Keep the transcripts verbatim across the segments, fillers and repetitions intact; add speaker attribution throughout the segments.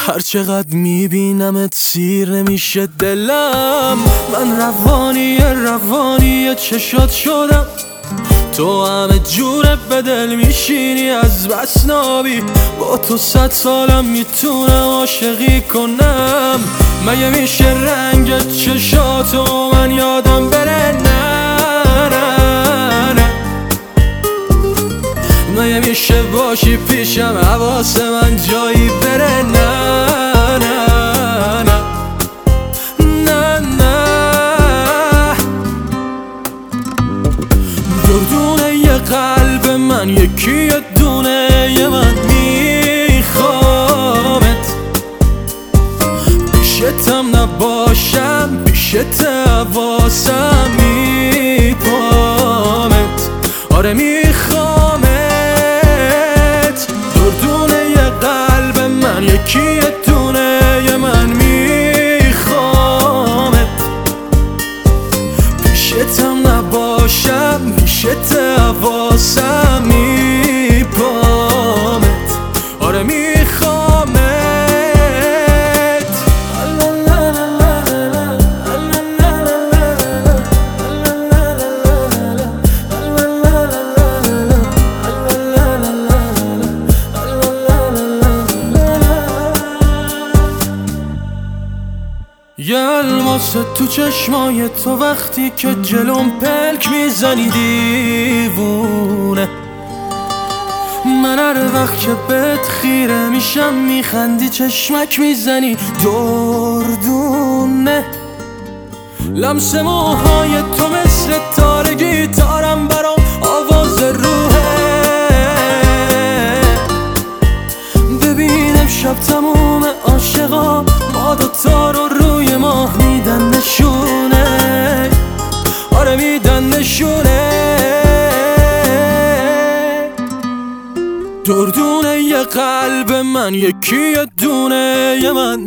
Speaker 1: هر چقدر میبینمت سیر نمیشه دلم. من روانی روانی چشات شدم، تو همه جوره به دل میشینی از بس نابی. با تو صد سالم میتونم عاشقی کنم. مگه میشه رنگ چشاتو من یادم بره؟ نه نه نه. مگه میشه باشی پیشم حواس من جایی بره؟ نه نه نه نه نه. دردونه یه قلب من یکی یه دونه یه من میخوامت. پیشتم نباشم پیشت حواسم میپامت. آره میخوامت. دردونه یه قلب من یکی یه دونه یه من میخوامت. پیشتم نباشم پیشت حواسم میپامت. آره میخوامت. یه الماس تو چشمای تو وقتی که جلوم پلک میزنی دیوونه. من هر وقت که بهت خیره میشم میخندی چشمک میزنی دردونه. لمس موهای تو مثل تار گیتارم برام آواز روحه. ببینم شب تموم عاشقا ما دوتا رو روی ماه میدن نشونه. آره میدن نشونه. دردونه یه قلب من یکی یه دونه یه من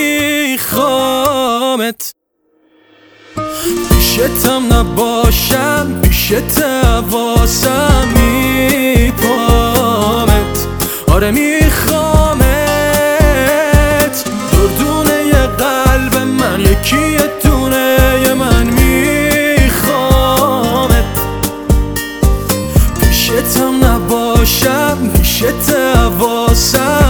Speaker 1: میخوامت. پیشتم نباشم پیشت حواسم میپامت. آره میخوامت. دردونه یه قلب من یکی یه دونه یه من میخوامت. پیشتم نباشم پیشت حواسم